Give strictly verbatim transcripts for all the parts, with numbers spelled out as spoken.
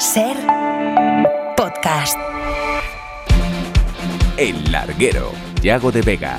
Ser podcast. El Larguero, Yago de Vega.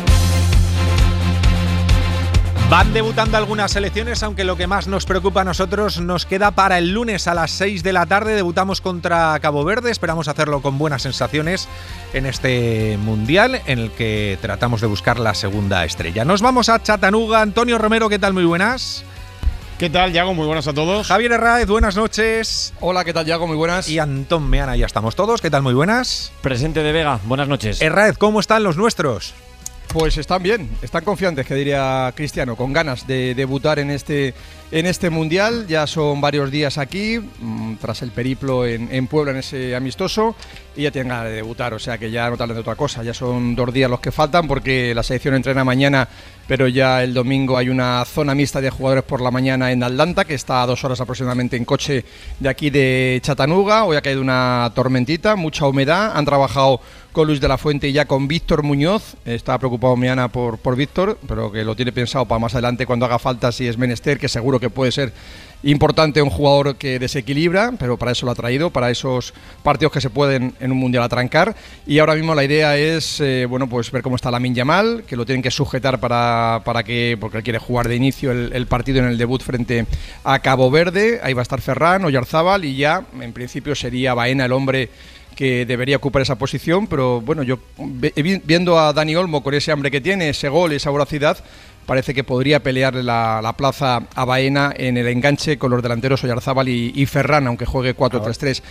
Van debutando algunas selecciones, aunque lo que más nos preocupa a nosotros nos queda para el lunes a las seis de la tarde. Debutamos contra Cabo Verde, esperamos hacerlo con buenas sensaciones en este Mundial en el que tratamos de buscar la segunda estrella. Nos vamos a Chattanooga. Antonio Romero, ¿qué tal? Muy buenas. ¿Qué tal, Yago? Muy buenas a todos. Javier Herráez, buenas noches. Hola, ¿qué tal, Yago? Muy buenas. Y Antón Meana, ya estamos todos. ¿Qué tal? Muy buenas. Presente de Vega, buenas noches. Herráez, ¿cómo están los nuestros? Pues están bien, están confiantes, que diría Cristiano, con ganas de debutar en este, en este Mundial. Ya son varios días aquí, mmm, tras el periplo en, en Puebla, en ese amistoso, y ya tienen ganas de debutar, o sea que ya no te hablan de otra cosa. Ya son dos días los que faltan, porque la selección entrena mañana, pero ya el domingo hay una zona mixta de jugadores por la mañana en Atlanta, que está a dos horas aproximadamente en coche de aquí de Chattanooga. Hoy ha caído una tormentita, mucha humedad, han trabajado con Luis de la Fuente y ya con Víctor Muñoz. Está preocupado Meana por, por Víctor, pero que lo tiene pensado para más adelante cuando haga falta, si es menester, que seguro que puede ser importante un jugador que desequilibra, pero para eso lo ha traído, para esos partidos que se pueden en un Mundial atrancar. Y ahora mismo la idea es eh, bueno, pues ver cómo está Lamine Yamal, que lo tienen que sujetar para, para que, porque él quiere jugar de inicio el, el partido en el debut frente a Cabo Verde. Ahí va a estar Ferran, Oyarzábal, y ya en principio sería Baena el hombre que debería ocupar esa posición, pero bueno, yo viendo a Dani Olmo con ese hambre que tiene, ese gol, esa voracidad, parece que podría pelear la, la plaza a Baena en el enganche con los delanteros Oyarzábal y, y Ferran, aunque juegue cuatro tres tres.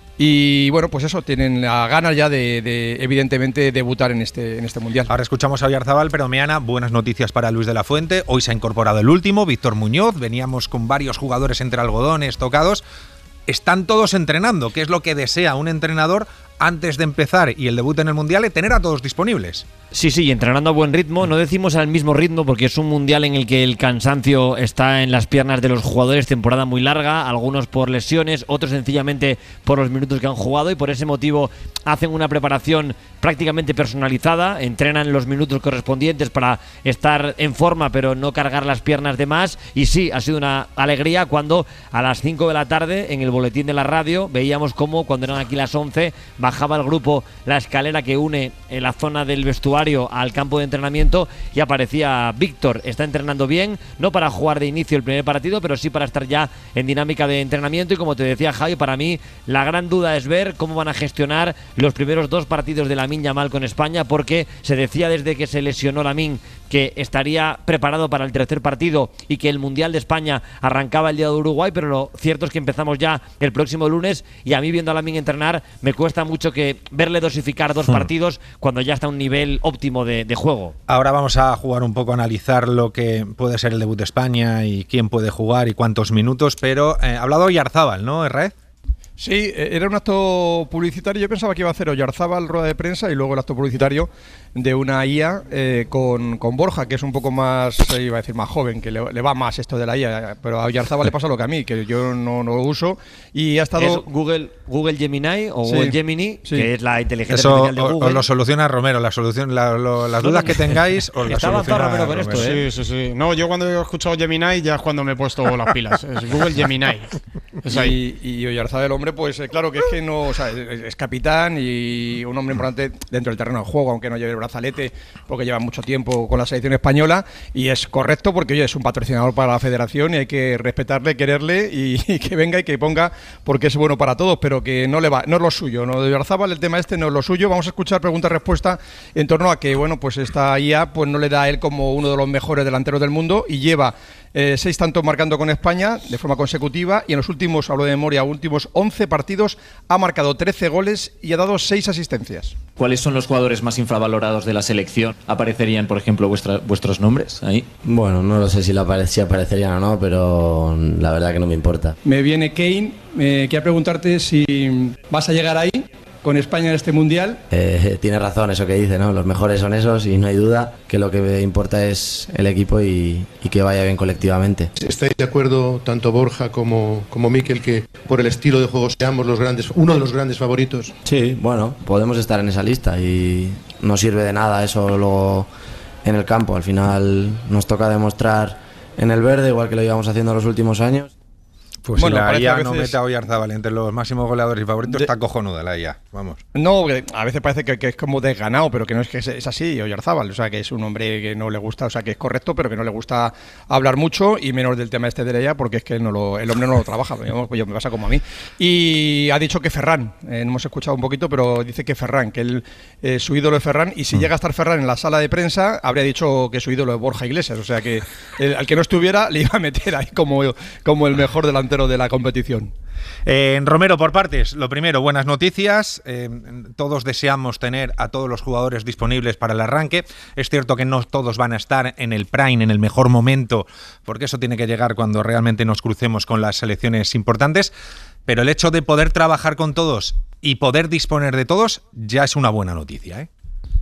Y bueno, pues eso, tienen las ganas ya de, de evidentemente debutar en este, en este Mundial. Ahora escuchamos a Oyarzábal, pero Meana, buenas noticias para Luis de la Fuente. Hoy se ha incorporado el último, Víctor Muñoz. Veníamos con varios jugadores entre algodones, tocados. Están todos entrenando, que es lo que desea un entrenador antes de empezar y el debut en el Mundial, es tener a todos disponibles. Sí, sí, entrenando a buen ritmo. No decimos al mismo ritmo porque es un Mundial en el que el cansancio está en las piernas de los jugadores, temporada muy larga, algunos por lesiones, otros sencillamente por los minutos que han jugado, y por ese motivo hacen una preparación prácticamente personalizada, entrenan los minutos correspondientes para estar en forma pero no cargar las piernas de más. Y sí, ha sido una alegría cuando a las cinco de la tarde en el boletín de la radio veíamos cómo cuando eran aquí las once bajaba el grupo la escalera que une en la zona del vestuario al campo de entrenamiento y aparecía Víctor. Está entrenando bien, no para jugar de inicio el primer partido, pero sí para estar ya en dinámica de entrenamiento. Y como te decía Javi, para mí la gran duda es ver cómo van a gestionar los primeros dos partidos de Lamine Yamal con España, porque se decía desde que se lesionó Lamine que estaría preparado para el tercer partido y que el Mundial de España arrancaba el día de Uruguay, pero lo cierto es que empezamos ya el próximo lunes, y a mí viendo a Lamine entrenar me cuesta mucho que verle dosificar dos hmm. partidos cuando ya está a un nivel óptimo de, de juego. Ahora vamos a jugar un poco, a analizar lo que puede ser el debut de España y quién puede jugar y cuántos minutos, pero eh, ha hablado Oyarzábal, ¿no, Herráez? Sí, era un acto publicitario. Yo pensaba que iba a hacer Oyarzábal rueda de prensa y luego el acto publicitario de una I A eh, con, con Borja, que es un poco más, iba a decir más joven, que le, le va más esto de la I A, pero a Oyarzábal le pasa lo que a mí, que yo no, no lo uso, y ha estado... ¿Es Google, Google Gemini o sí, Google Gemini, sí, que es la inteligencia eso artificial de Google? Os lo soluciona Romero, la solución, la, lo, las dudas que tengáis os las soluciona Romero con esto, ¿eh? Sí, sí, sí. No, yo cuando he escuchado Gemini ya es cuando me he puesto las pilas. Es Google Gemini. Es ahí. Y, y Oyarzábal, el hombre, pues eh, claro que es que no, o sea, es, es capitán y un hombre importante dentro del terreno de juego, aunque no lleve el brazalete, porque lleva mucho tiempo con la selección española, y es correcto porque oye, es un patrocinador para la federación y hay que respetarle, quererle y, y que venga y que ponga, porque es bueno para todos, pero que no le va, no es lo suyo, no de Oyarzábal, el tema este no es lo suyo. Vamos a escuchar pregunta-respuesta en torno a que bueno, pues esta I A pues no le da a él como uno de los mejores delanteros del mundo y lleva Eh, seis tantos marcando con España de forma consecutiva, y en los últimos, hablo de memoria, últimos once partidos ha marcado trece goles y ha dado seis asistencias. ¿Cuáles son los jugadores más infravalorados de la selección? ¿Aparecerían, por ejemplo, vuestra, vuestros nombres ahí? Bueno, no lo sé si, la apare- si aparecerían o no, pero la verdad que no me importa. Me viene Kane, eh, quiero preguntarte si vas a llegar ahí con España en este Mundial. Eh, tiene razón eso que dice, ¿no? Los mejores son esos y no hay duda que lo que importa es el equipo y, y que vaya bien colectivamente. ¿Estáis de acuerdo, tanto Borja como, como Mikel, que por el estilo de juego seamos los grandes, uno de los grandes favoritos? Sí, bueno, podemos estar en esa lista y no sirve de nada eso luego en el campo. Al final nos toca demostrar en el verde, igual que lo íbamos haciendo los últimos años. Pues bueno, si la I A veces... no mete a Oyarzábal entre los máximos goleadores y favoritos, de... está cojonuda la I A, vamos. No, a veces parece que, que es como desganado, pero que no es que es, es así, Oyarzábal, o sea, que es un hombre que no le gusta, o sea, que es correcto, pero que no le gusta hablar mucho, y menos del tema este de la I A, porque es que no lo, el hombre no lo trabaja, yo, yo, me pasa como a mí. Y ha dicho que Ferran, eh, no hemos escuchado un poquito, pero dice que Ferran, que él, eh, su ídolo es Ferran, y si mm. llega a estar Ferran en la sala de prensa, habría dicho que su ídolo es Borja Iglesias, o sea, que el, al que no estuviera le iba a meter ahí como, como el mejor delantero de la competición. Eh, Romero, por partes, lo primero, buenas noticias. Eh, todos deseamos tener a todos los jugadores disponibles para el arranque. Es cierto que no todos van a estar en el prime, en el mejor momento, porque eso tiene que llegar cuando realmente nos crucemos con las selecciones importantes. Pero el hecho de poder trabajar con todos y poder disponer de todos ya es una buena noticia, ¿eh?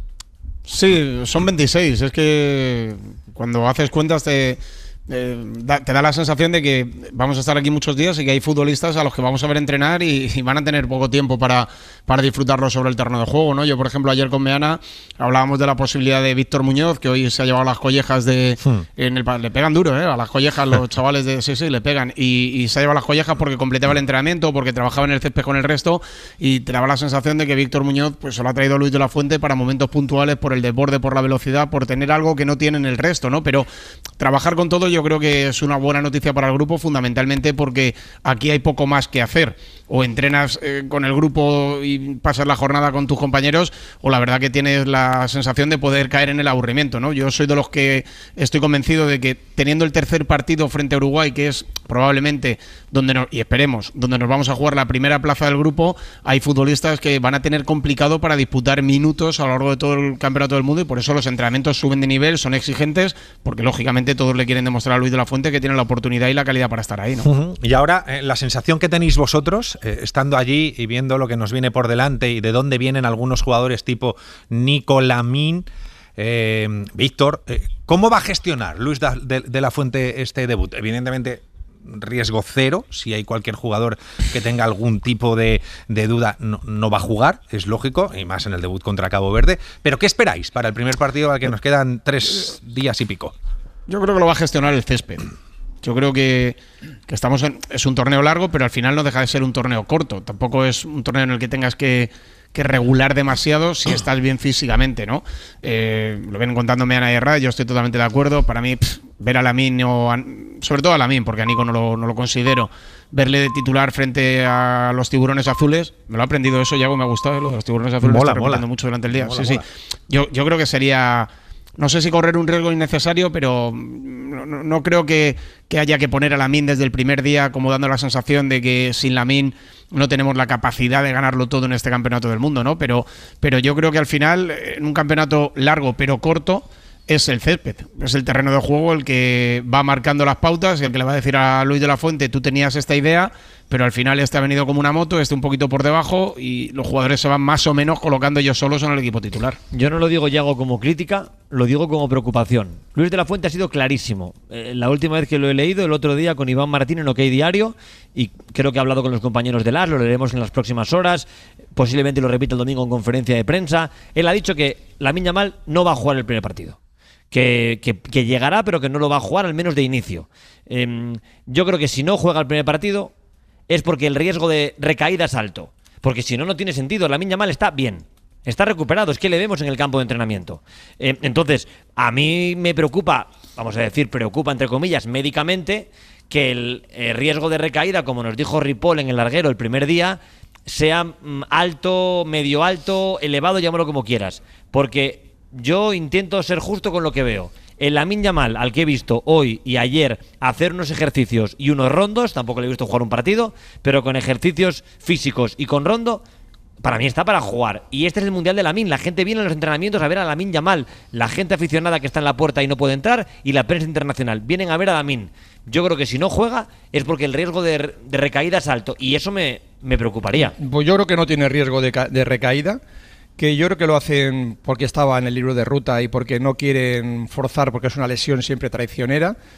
Sí, son veintiséis. Es que cuando haces cuentas te... Eh, da, te da la sensación de que vamos a estar aquí muchos días y que hay futbolistas a los que vamos a ver entrenar y, y van a tener poco tiempo para, para disfrutarlo sobre el terreno de juego, ¿no? Yo, por ejemplo, ayer con Meana hablábamos de la posibilidad de Víctor Muñoz, que hoy se ha llevado las collejas de... Hmm. En el, le pegan duro, ¿eh? A las collejas los chavales de... Sí, sí, le pegan. Y, y se ha llevado las collejas porque completaba el entrenamiento, porque trabajaba en el césped con el resto, y te daba la sensación de que Víctor Muñoz pues se lo ha traído Luis de la Fuente para momentos puntuales, por el desborde, por la velocidad, por tener algo que no tienen el resto, ¿no? Pero trabajar con todo yo creo que es una buena noticia para el grupo, fundamentalmente porque aquí hay poco más que hacer. O entrenas eh, con el grupo y pasas la jornada con tus compañeros, o la verdad que tienes la sensación de poder caer en el aburrimiento, ¿no? Yo soy de los que estoy convencido de que teniendo el tercer partido frente a Uruguay, que es probablemente donde nos, y esperemos, donde nos vamos a jugar la primera plaza del grupo, hay futbolistas que van a tener complicado para disputar minutos a lo largo de todo el campeonato del mundo, y por eso los entrenamientos suben de nivel, son exigentes, porque lógicamente todos le quieren demostrar a Luis de la Fuente que tiene la oportunidad y la calidad para estar ahí, ¿no? Uh-huh. Y ahora, eh, la sensación que tenéis vosotros, eh, estando allí y viendo lo que nos viene por delante y de dónde vienen algunos jugadores tipo Nico, Lamine, eh, Víctor, eh, ¿cómo va a gestionar Luis de, de, de la Fuente este debut? Evidentemente, riesgo cero, si hay cualquier jugador que tenga algún tipo de, de duda no, no va a jugar, es lógico, y más en el debut contra Cabo Verde, pero ¿qué esperáis para el primer partido al que nos quedan tres días y pico? Yo creo que lo va a gestionar el césped. Yo creo que, que estamos en, es un torneo largo, pero al final no deja de ser un torneo corto. Tampoco es un torneo en el que tengas que, que regular demasiado si estás bien físicamente, ¿no? Eh, lo vienen contándome Ana y Herrera, yo estoy totalmente de acuerdo. Para mí, pff, ver a Lamine, o a, sobre todo a Lamine, porque a Nico no lo, no lo considero, verle de titular frente a los tiburones azules, me lo he aprendido eso, Yago, me ha gustado, ¿eh? Los tiburones azules mola, me están repitiendo mucho durante el día. Mola, sí, mola. sí. Yo, yo creo que sería... No sé si correr un riesgo innecesario, pero no, no, no creo que, que haya que poner a Lamine desde el primer día como dando la sensación de que sin Lamine no tenemos la capacidad de ganarlo todo en este campeonato del mundo, ¿no? Pero, pero yo creo que al final, en un campeonato largo pero corto, es el césped, es el terreno de juego el que va marcando las pautas y el que le va a decir a Luis de la Fuente, tú tenías esta idea, pero al final este ha venido como una moto, este un poquito por debajo, y los jugadores se van más o menos colocando ellos solos en el equipo titular. Yo no lo digo, Yago, como crítica, lo digo como preocupación. Luis de la Fuente ha sido clarísimo. Eh, la última vez que lo he leído, el otro día con Iván Martín en OK Diario, y creo que ha hablado con los compañeros de L A S, lo leeremos en las próximas horas, posiblemente lo repita el domingo en conferencia de prensa. Él ha dicho que Lamine Yamal no va a jugar el primer partido. Que, que, que llegará, pero que no lo va a jugar, al menos de inicio. Eh, yo creo que si no juega el primer partido es porque el riesgo de recaída es alto. Porque si no, no tiene sentido. Lamine Yamal está bien, está recuperado, es que le vemos en el campo de entrenamiento. Eh, entonces, a mí me preocupa, vamos a decir, preocupa entre comillas, médicamente, que el eh, riesgo de recaída, como nos dijo Ripoll en el larguero el primer día, sea mm, alto, medio alto, elevado, llámalo como quieras. Porque yo intento ser justo con lo que veo. El Lamine Yamal, al que he visto hoy y ayer hacer unos ejercicios y unos rondos, tampoco le he visto jugar un partido, pero con ejercicios físicos y con rondo, para mí está para jugar. Y este es el Mundial de Lamine. La gente viene a los entrenamientos a ver a Lamine Yamal. La gente aficionada que está en la puerta y no puede entrar, y la prensa internacional vienen a ver a Lamine. Yo creo que si no juega es porque el riesgo de, de recaída es alto, y eso me, me preocuparía. Pues yo creo que no tiene riesgo de, de recaída, que yo creo que lo hacen porque estaba en el libro de ruta y porque no quieren forzar, porque es una lesión siempre traicionera.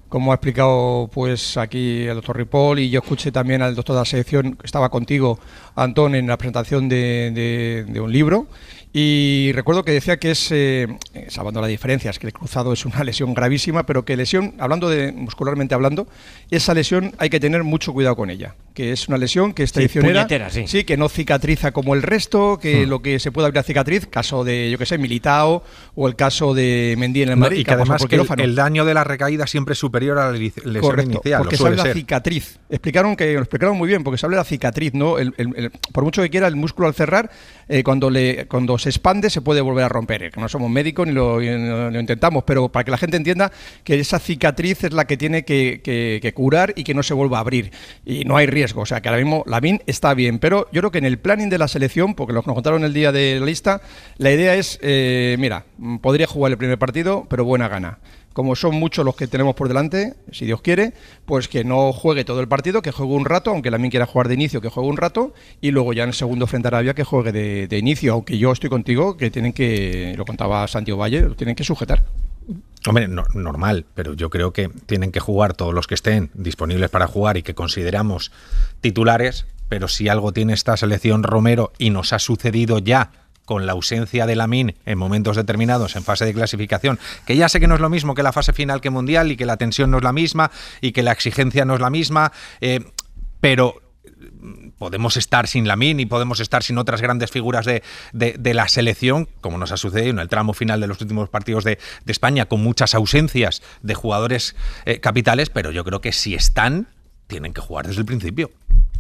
como ha explicado pues aquí el doctor Ripoll, y yo escuché también al doctor de la selección, estaba contigo, Antón, en la presentación de, de, de un libro, y recuerdo que decía que es, eh, salvando las diferencias, que el cruzado es una lesión gravísima, pero que lesión, hablando de muscularmente hablando, esa lesión hay que tener mucho cuidado con ella, que es una lesión que es traicionera, sí, sí. sí, que no cicatriza como el resto, que hmm. lo que se puede abrir a cicatriz, caso de, yo que sé, Militao, o el caso de Mendy en el Madrid, no, y que además que el, el daño de la recaída siempre es superior a la lesión Correcto, inicial. Porque se habla de la cicatriz. Explicaron que lo explicaron muy bien, porque se habla de la cicatriz, ¿no? El, el, el, por mucho que quiera, el músculo al cerrar, eh, cuando le cuando se expande, se puede volver a romper. Eh, que no somos médicos ni lo, ni lo intentamos, pero para que la gente entienda que esa cicatriz es la que tiene que, que, que curar y que no se vuelva a abrir. Y no hay riesgo. O sea, que ahora mismo Lamine está bien. Pero yo creo que en el planning de la selección, porque lo que nos contaron el día de la lista, la idea es, eh, mira, podría jugar el primer partido, pero buena gana. Como son muchos los que tenemos por delante, si Dios quiere, pues que no juegue todo el partido, que juegue un rato, aunque Lamine quiera jugar de inicio, que juegue un rato, y luego ya en el segundo frente a Arabia que juegue de, de inicio, aunque yo estoy contigo, que tienen que, lo contaba Santiago Valle, lo tienen que sujetar. Hombre, no, normal, pero yo creo que tienen que jugar todos los que estén disponibles para jugar y que consideramos titulares, pero si algo tiene esta selección, Romero, y nos ha sucedido ya con la ausencia de Lamine en momentos determinados en fase de clasificación, que ya sé que no es lo mismo que la fase final que mundial y que la tensión no es la misma y que la exigencia no es la misma, eh, pero podemos estar sin Lamine y podemos estar sin otras grandes figuras de, de, de la selección, como nos ha sucedido en el tramo final de los últimos partidos de, de España, con muchas ausencias de jugadores eh, capitales, pero yo creo que si están, tienen que jugar desde el principio.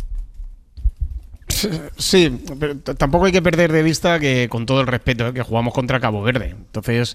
Sí, pero tampoco hay que perder de vista que, con todo el respeto, ¿eh? que jugamos contra Cabo Verde. Entonces,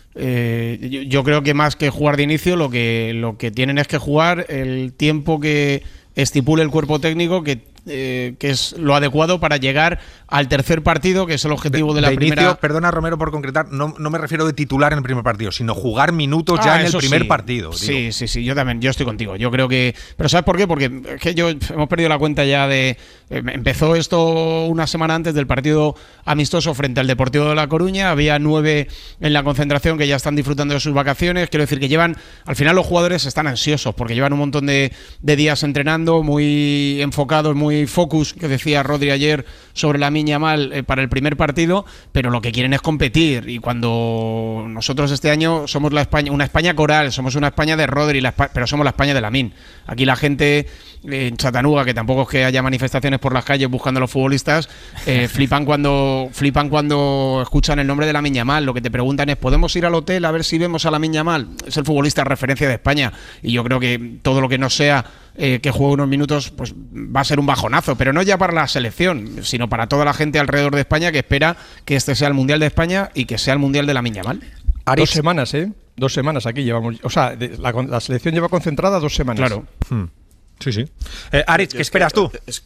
eh, yo, yo creo que más que jugar de inicio, lo que, lo que tienen es que jugar el tiempo que estipule el cuerpo técnico, que, eh, que es lo adecuado para llegar al tercer partido, que es el objetivo de, de la de primera... Inicio, perdona, Romero, por concretar, no, no me refiero de titular en el primer partido, sino jugar minutos ah, ya en el primer sí. partido. Digo. Sí, sí, sí, yo también, yo estoy contigo. Yo creo que... Pero ¿sabes por qué? Porque es que yo hemos perdido la cuenta ya de... Eh, empezó esto una semana antes del partido amistoso frente al Deportivo de La Coruña, había nueve en la concentración que ya están disfrutando de sus vacaciones. Quiero decir que llevan... Al final los jugadores están ansiosos porque llevan un montón de, de días entrenando, muy enfocados, muy focus, que decía Rodri ayer sobre Lamine Yamal eh, para el primer partido, pero lo que quieren es competir. Y cuando nosotros este año somos la España, una España coral, somos una España de Rodri, la, pero somos la España de Lamine. Aquí la gente eh, en Chattanooga, que tampoco es que haya manifestaciones por las calles buscando a los futbolistas, eh, flipan cuando flipan cuando escuchan el nombre de Lamine Yamal. Lo que te preguntan es, ¿podemos ir al hotel a ver si vemos a Lamine Yamal? Es el futbolista referencia de España, y yo creo que todo lo que no sea eh, que juegue unos minutos, pues va a ser un bajonazo, pero no ya para la selección, sino para toda la gente alrededor de España que espera que este sea el Mundial de España y que sea el Mundial de Lamine Yamal. Dos semanas, ¿eh? Dos semanas aquí llevamos. O sea, la, la selección lleva concentrada dos semanas. Claro. Hmm. Sí, sí. Eh, Aritz, ¿qué esperas tú? Es,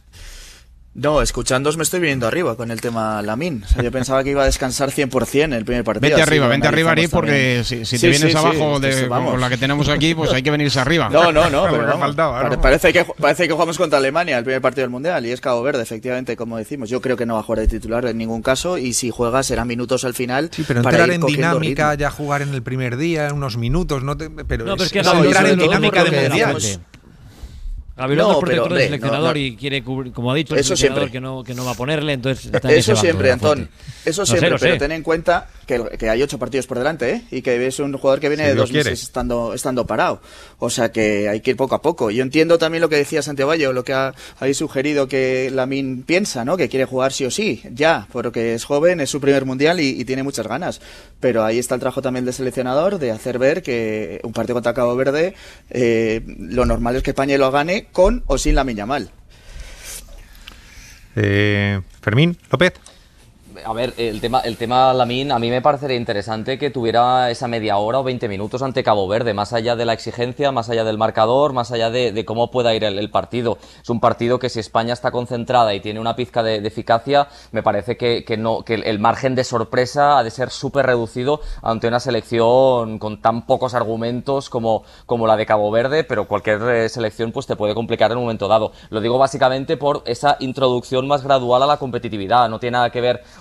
no, escuchándoos me estoy viniendo arriba con el tema Lamine. O sea, yo pensaba que iba a descansar cien por ciento en el primer partido. Vente arriba, vente arriba, Aritz, porque si, si te sí, vienes sí, abajo sí, de, sí, con la que tenemos aquí, pues hay que venirse arriba. No, no, no, pero no. Faltaba, ¿no? Parece, que, parece que jugamos contra Alemania el primer partido del Mundial y es Cabo Verde, efectivamente, como decimos. Yo creo que no va a jugar de titular en ningún caso y si juega serán minutos al final. Sí, pero para entrar ir en dinámica, ritmo. Ya jugar en el primer día, unos minutos, no te, pero, no, pero es, es que no, no, entrar en todo dinámica de Mundial. Mundial. Gabilondo no, es protector pero, del hombre, seleccionador no, no. y quiere cubrir, como ha dicho, el eso seleccionador siempre. que no, que no va a ponerle, entonces está eso siempre, Antón, eso no siempre, sé, pero sé. ten en cuenta que, que hay ocho partidos por delante, ¿eh? Y que es un jugador que viene si de dos quiere. meses estando, estando parado, o sea que hay que ir poco a poco. Yo entiendo también lo que decía Santiago Valle, o lo que ha, habéis sugerido que Lamine piensa, ¿no? Que quiere jugar sí o sí, ya, porque es joven, es su primer mundial y, y tiene muchas ganas, pero ahí está el trabajo también del seleccionador de hacer ver que un partido contra Cabo Verde, eh, lo normal es que España lo gane con o sin Lamine Yamal. Eh, Fermín López. A ver, el tema, el tema Lamine, a mí me parecería interesante que tuviera esa media hora o veinte minutos ante Cabo Verde, más allá de la exigencia, más allá del marcador, más allá de, de cómo pueda ir el, el partido. Es un partido que si España está concentrada y tiene una pizca de, de eficacia, me parece que, que, no, que el, el margen de sorpresa ha de ser súper reducido ante una selección con tan pocos argumentos como, como la de Cabo Verde, pero cualquier eh, selección pues te puede complicar en un momento dado. Lo digo básicamente por esa introducción más gradual a la competitividad, no tiene nada que ver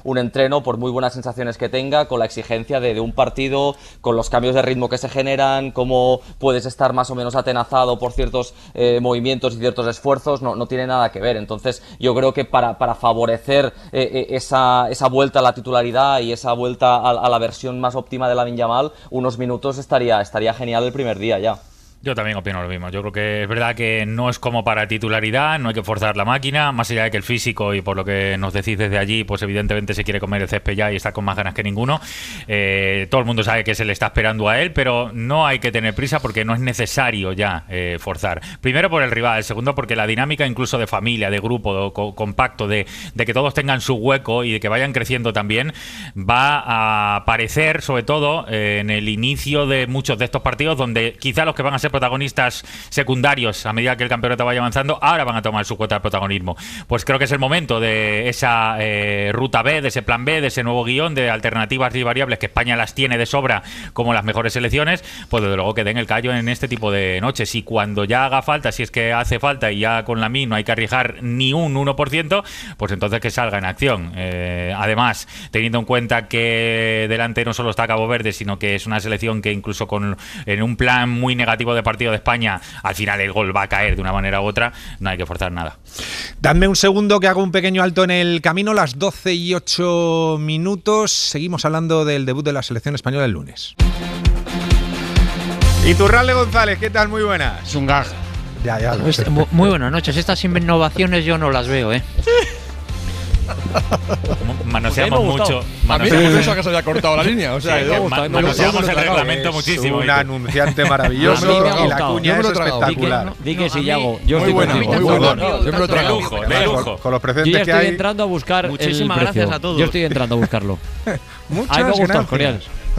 un entreno, por muy buenas sensaciones que tenga, con la exigencia de, de un partido, con los cambios de ritmo que se generan, cómo puedes estar más o menos atenazado por ciertos eh, movimientos y ciertos esfuerzos, no, no tiene nada que ver. Entonces yo creo que para, para favorecer eh, esa, esa vuelta a la titularidad y esa vuelta a, a la versión más óptima de Lamine Yamal, unos minutos estaría, estaría genial el primer día ya. Yo también opino lo mismo. Yo creo que es verdad que no es como para titularidad, no hay que forzar la máquina, más allá de que el físico, y por lo que nos decís desde allí, pues evidentemente se quiere comer el césped ya y está con más ganas que ninguno. Eh, todo el mundo sabe que se le está esperando a él, pero no hay que tener prisa porque no es necesario ya eh, forzar. Primero por el rival, segundo porque la dinámica incluso de familia, de grupo, de co compacto, de, de que todos tengan su hueco y de que vayan creciendo también, va a aparecer sobre todo eh, en el inicio de muchos de estos partidos donde quizá los que van a ser protagonistas secundarios a medida que el campeonato vaya avanzando, ahora van a tomar su cuota de protagonismo. Pues creo que es el momento de esa eh, ruta B, de ese plan B, de ese nuevo guión de alternativas y variables que España las tiene de sobra como las mejores selecciones, pues desde luego que den el callo en este tipo de noches, y cuando ya haga falta, si es que hace falta y ya con Lamine no hay que arriesgar ni un uno por ciento, pues entonces que salga en acción. Eh, además, teniendo en cuenta que delante no solo está Cabo Verde, sino que es una selección que incluso con en un plan muy negativo de partido de España, al final el gol va a caer de una manera u otra, no hay que forzar nada. Dadme un segundo que hago un pequeño alto en el camino, las doce y ocho minutos, seguimos hablando del debut de la selección española el lunes. Iturralde González, ¿qué tal? Muy buenas. Es un gag. Ya, ya. Lo Este, muy buenas noches, estas innovaciones yo no las veo, ¿eh? Manoseamos mucho. A mí me gusta que se haya cortado la línea. O sea, sí, yo, ma manoseamos el reglamento es muchísimo. Un anunciante maravilloso y la cuña es espectacular. Di que sí, Yago. Yo muy estoy buena, contigo. muy buena. Yo me lo De lujo, de lujo. Con los Yo precedentes ya que estoy hay. entrando a buscar Muchísimas el precio. gracias a todos. Yo estoy entrando a buscarlo. Muchas Ay, me ha gustado, gracias. genial.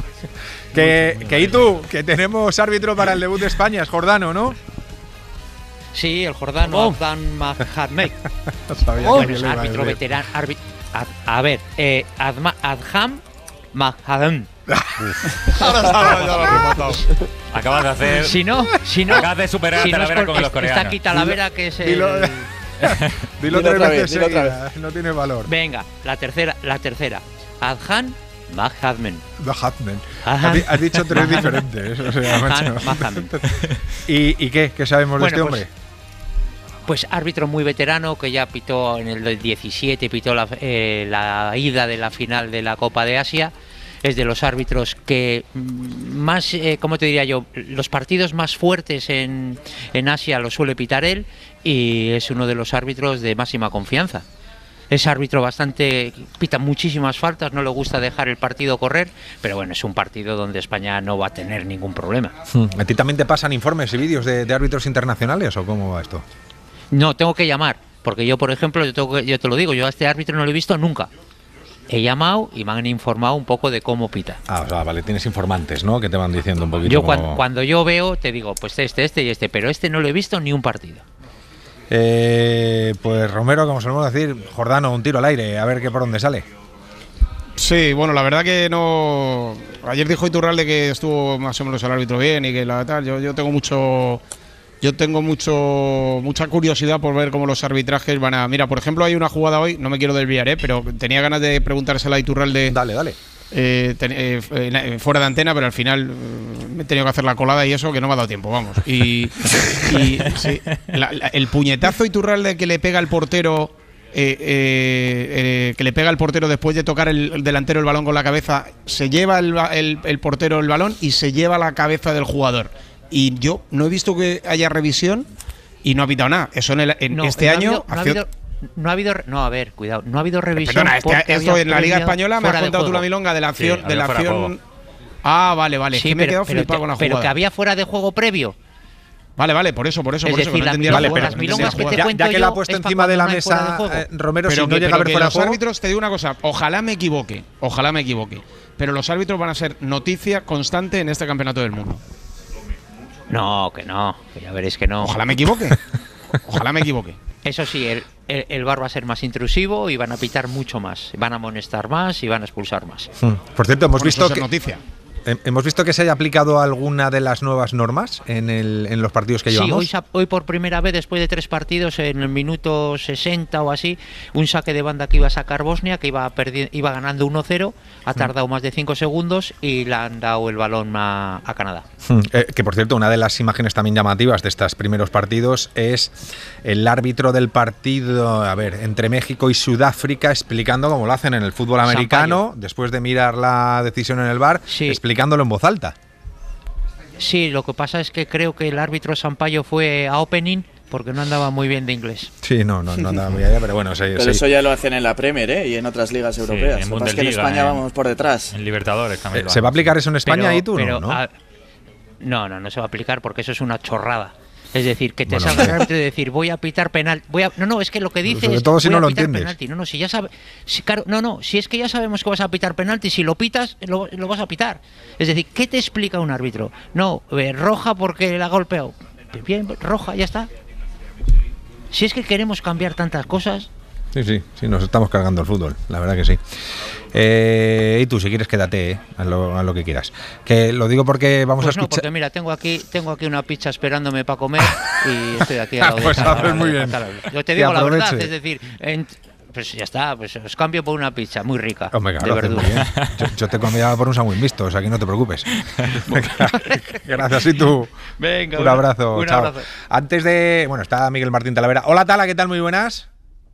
Que, que y tú, que tenemos árbitro para el debut de España, es Jordano, ¿no? Sí, el Jordano Oh. Adhan Mahadmey. Sabía Oh, que es le iba a árbitro decir. veterano. Arbi a, a ver, eh, Adma Adham Mahadem. Ahora ya lo he rematado. Acabas de hacer. Si no, si no. Acabas de superar si a no es Talavera por- con los Está coreanos. aquí Talavera, que es el. Dilo, dilo Dilo tres otra vez, veces dilo otra seguidas, no tiene valor. Venga, la tercera, la tercera. Adhan Mahadmen. Bahadmen. Ajá. Has, di- has dicho tres diferentes. O sea, macho. Adhan Mahadmen. ¿Y, ¿Y qué? ¿Qué sabemos Bueno, de este pues, hombre? Pues árbitro muy veterano que ya pitó en el diecisiete, pitó la, eh, la ida de la final de la Copa de Asia. Es de los árbitros que mm, más, eh, ¿cómo te diría yo? Los partidos más fuertes en, en Asia los suele pitar él, y es uno de los árbitros de máxima confianza. Es árbitro bastante, pita muchísimas faltas, no le gusta dejar el partido correr, pero bueno, es un partido donde España no va a tener ningún problema. ¿A ti también te pasan informes y vídeos de, de árbitros internacionales o cómo va esto? No, tengo que llamar, porque yo, por ejemplo, yo, tengo que- yo te lo digo, yo a este árbitro no lo he visto nunca. He llamado y me han informado un poco de cómo pita. Ah, o sea, vale, tienes informantes, ¿no? Que te van diciendo un poquito Yo cómo- cuando, cuando yo veo, te digo, pues este, este y este, pero este no lo he visto ni un partido. Eh, pues Romero, como solemos decir, Jordano, un tiro al aire, a ver qué por dónde sale. Sí, bueno, la verdad que no. Ayer dijo Iturralde que estuvo más o menos el árbitro bien y que la tal. Yo, yo tengo mucho. Yo tengo mucho mucha curiosidad por ver cómo los arbitrajes van a. Mira, por ejemplo, hay una jugada hoy, no me quiero desviar, ¿eh? Pero tenía ganas de preguntársela a Iturralde. Dale, dale. Eh, ten- eh, eh, fuera de antena, pero al final eh, me he tenido que hacer la colada y eso, que no me ha dado tiempo, vamos. Y, y sí, la- la- el puñetazo Iturralde que le pega al portero. Eh, eh, eh, que le pega al portero después de tocar el, el delantero el balón con la cabeza, se lleva el, ba- el- el portero el balón y se lleva la cabeza del jugador. Y yo no he visto que haya revisión y no ha pitado nada. Eso en, el- en No, este no ha año. habido- no ha hace- habido, no ha habido, no, a ver, cuidado, no ha habido revisión. Perdona, este- porque esto había en la Liga previa Española me has fuera de contado tú la juego. milonga de la acción. Sí, de la había fuera de acción. Ah, vale, vale. Sí, es que me he pero, quedado pero flipado que- con la pero jugada. que había fuera de juego previo. Vale, vale, por eso, por eso, Es por eso. decir, que no la entendía milonga- la jugada, las no entendía milongas la que te jugada. Ya, cuento ya que la yo ha puesto es encima pa' de la cuando no hay fuera de mesa, juego. eh, Romero, si Pero no que, llega a pero ver que fuera de los juego. árbitros, te digo una cosa, ojalá me equivoque, ojalá me equivoque, pero los árbitros van a ser noticia constante en este campeonato del mundo. No, que no, que ya veréis que no. Ojalá me equivoque, ojalá me equivoque. Eso sí, el, el, el V A R va a ser más intrusivo y van a pitar mucho más. Van a amonestar más y van a expulsar más. Por cierto, hemos Por eso visto es que, noticia. ¿Hemos visto que se haya aplicado alguna de las nuevas normas en, el, en los partidos que llevamos? Sí, hoy, hoy por primera vez, después de tres partidos, en el minuto sesenta o así, un saque de banda que iba a sacar Bosnia, que iba, iba ganando uno cero, ha tardado más de cinco segundos y le han dado el balón a, a Canadá. Eh, que por cierto, una de las imágenes también llamativas de estos primeros partidos es el árbitro del partido, a ver, entre México y Sudáfrica, explicando cómo lo hacen en el fútbol americano, Sampaio. Después de mirar la decisión en el V A R, sí. explicándolo en voz alta. Sí, lo que pasa es que creo que el árbitro Sampaio fue a opening porque no andaba muy bien de inglés. Sí, no, no, no andaba muy allá, pero bueno. Sí, pero sí. eso ya lo hacen en la Premier, ¿eh? Y en otras ligas europeas. Sí, lo que pasa es que en España en, vamos por detrás. En Libertadores también. Eh, ¿Se va a aplicar eso en España pero, y tú pero, no? ¿no? A, no, no, no se va a aplicar porque eso es una chorrada. Es decir, que te bueno, salga el árbitro y decir, voy a pitar penal, voy a no, no, es que lo que dice sobre es todo si voy no a lo pitar entiendes. penalti. No, no, si ya sabe, si, claro, no, no, si es que ya sabemos que vas a pitar penalti, si lo pitas, lo, lo vas a pitar. Es decir, ¿qué te explica un árbitro? No, eh, roja porque la ha golpeado. Bien, roja, ya está. Si es que queremos cambiar tantas cosas. Sí, sí, sí, nos estamos cargando el fútbol, la verdad que sí. Eh, y tú, si quieres, quédate, eh, a, lo, a lo que quieras. Que lo digo porque vamos pues a escuchar. No, porque mira, tengo aquí, tengo aquí una pizza esperándome para comer y estoy aquí a ah, pues haces muy bien. Yo te digo la verdad, es decir, en, pues ya está, pues os cambio por una pizza muy rica. Hombre, claro, de verdura. Muy bien. Yo, yo te cambiaba por un sándwich mixto, o sea que no te preocupes. Gracias, y tú. Venga, un abrazo. Un chao. abrazo. Antes de. Bueno, está Miguel Martín Talavera. Hola, Tala, ¿qué tal? Muy buenas.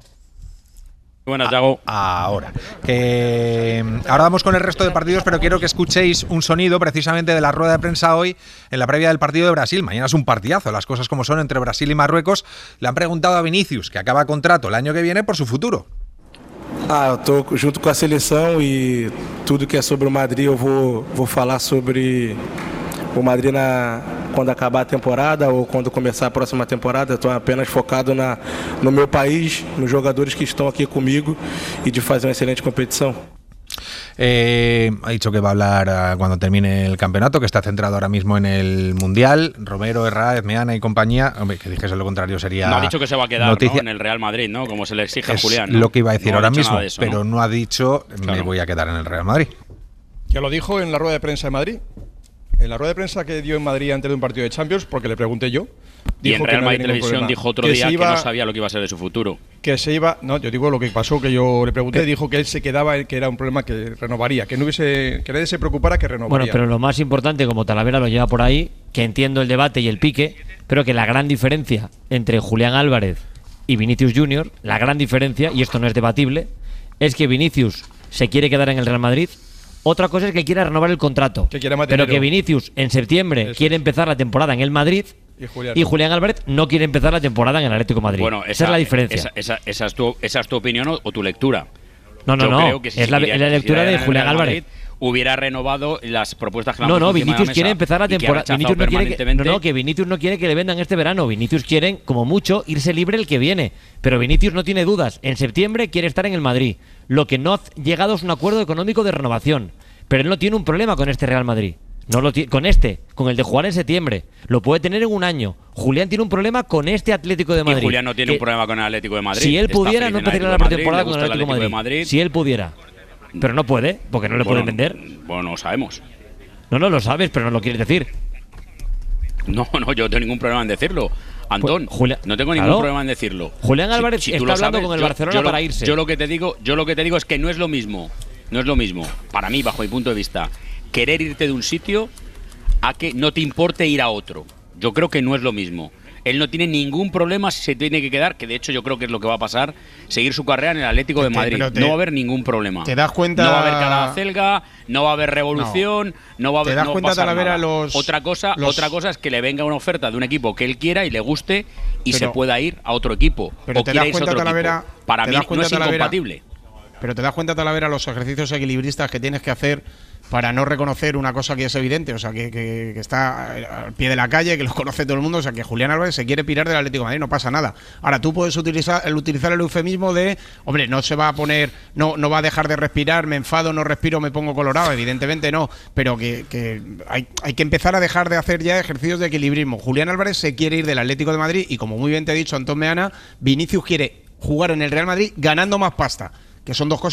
Buenas, Yago. Ahora. Que ahora vamos con el resto de partidos, pero quiero que escuchéis un sonido precisamente de la rueda de prensa hoy en la previa del partido de Brasil. Mañana es un partidazo, las cosas como son entre Brasil y Marruecos. Le han preguntado a Vinícius, que acaba contrato el año que viene, por su futuro. Ah, eu tô junto com a seleção e tudo que é sobre o Madrid eu vou, vou falar sobre o Madrid na, quando acabar a temporada ou quando começar a próxima temporada. Estou apenas focado na, no meu país, nos jogadores que estão aqui comigo e de fazer uma excelente competição. Eh, ha dicho que va a hablar uh, cuando termine el campeonato, que está centrado ahora mismo en el Mundial. Romero, Herrera, Meana y compañía. Hombre, que dijese lo contrario sería. No ha dicho que se va a quedar, ¿no?, en el Real Madrid, ¿no? Como se le exige a Julián, ¿no? Lo que iba a decir no ahora ha mismo, eso, pero ¿no? no ha dicho claro. me voy a quedar en el Real Madrid. Ya lo dijo en la rueda de prensa de Madrid. En la rueda de prensa que dio en Madrid antes de un partido de Champions, porque le pregunté yo. Y en Real no Madrid Televisión problema. dijo otro que día iba, que no sabía lo que iba a ser de su futuro. Que se iba, no, yo digo lo que pasó, que yo le pregunté, dijo que él se quedaba, que era un problema que renovaría, que no hubiese, que nadie se preocupara, que renovaría. Bueno, pero lo más importante, como Talavera lo lleva por ahí, que entiendo el debate y el pique, pero que la gran diferencia entre Julián Álvarez y Vinícius Junior, la gran diferencia, y esto no es debatible, es que Vinícius se quiere quedar en el Real Madrid. Otra cosa es que quiera renovar el contrato, que quiera pero que Vinícius en septiembre Eso. quiere empezar la temporada en el Madrid y Julián, y Julián Álvarez no quiere empezar la temporada en el Atlético de Madrid. Bueno, esa, esa es la diferencia. Esa, esa, esa, es, tu, esa es tu opinión o, o tu lectura. No, no, Yo no. Creo que si es la, quería, la lectura de Julián Álvarez. Hubiera renovado las propuestas que No, no, Vinícius quiere empezar la temporada. Vinicius no quiere que, no, no, que Vinícius no quiere que le vendan este verano. Vinícius quiere, como mucho, irse libre el que viene. Pero Vinícius no tiene dudas. En septiembre quiere estar en el Madrid. Lo que no ha llegado es un acuerdo económico de renovación. Pero él no tiene un problema con este Real Madrid. No lo tiene, con este, con el de jugar en septiembre. Lo puede tener en un año. Julián tiene un problema con este Atlético de Madrid. Y Julián no tiene un problema con el Atlético de Madrid. Si él pudiera, no empezaría la pretemporada con el Atlético, Atlético de, Madrid. de Madrid. Si él pudiera. Pero no puede, porque no le bueno, pueden vender. Bueno, no lo sabemos. No, no lo sabes, pero no lo quieres decir. No, no, yo no tengo ningún problema en decirlo. Antón, pues, Julián, no tengo ningún claro. problema en decirlo. Julián Álvarez si, si está hablando sabes, con el yo, Barcelona yo lo, para irse. Yo lo que te digo, yo lo que te digo es que no es lo mismo. No es lo mismo, para mí, bajo mi punto de vista, querer irte de un sitio a que no te importe ir a otro. Yo creo que no es lo mismo. Él no tiene ningún problema si se tiene que quedar, que de hecho yo creo que es lo que va a pasar, seguir su carrera en el Atlético de Madrid. Te, no va a haber ningún problema. ¿Te das cuenta? No va a haber cara celga, no va a haber revolución, no, no va a haber. ¿Te das no cuenta, Talavera, los otra cosa, los... otra cosa es que le venga una oferta de un equipo que él quiera y le guste y pero, se pueda ir a otro equipo. Pero o te das cuenta, Talavera, para mí no es incompatible. Pero te das cuenta, Talavera, los ejercicios equilibristas que tienes que hacer para no reconocer una cosa que es evidente, o sea, que, que, que está al pie de la calle, que lo conoce todo el mundo, o sea, que Julián Álvarez se quiere pirar del Atlético de Madrid, no pasa nada. Ahora, tú puedes utilizar el, utilizar el eufemismo de, hombre, no se va a poner, no, no va a dejar de respirar, me enfado, no respiro, me pongo colorado, evidentemente no, pero que, que hay, hay que empezar a dejar de hacer ya ejercicios de equilibrismo. Julián Álvarez se quiere ir del Atlético de Madrid y, como muy bien te he dicho, Antón Meana, Vinícius quiere jugar en el Real Madrid ganando más pasta, que son dos cosas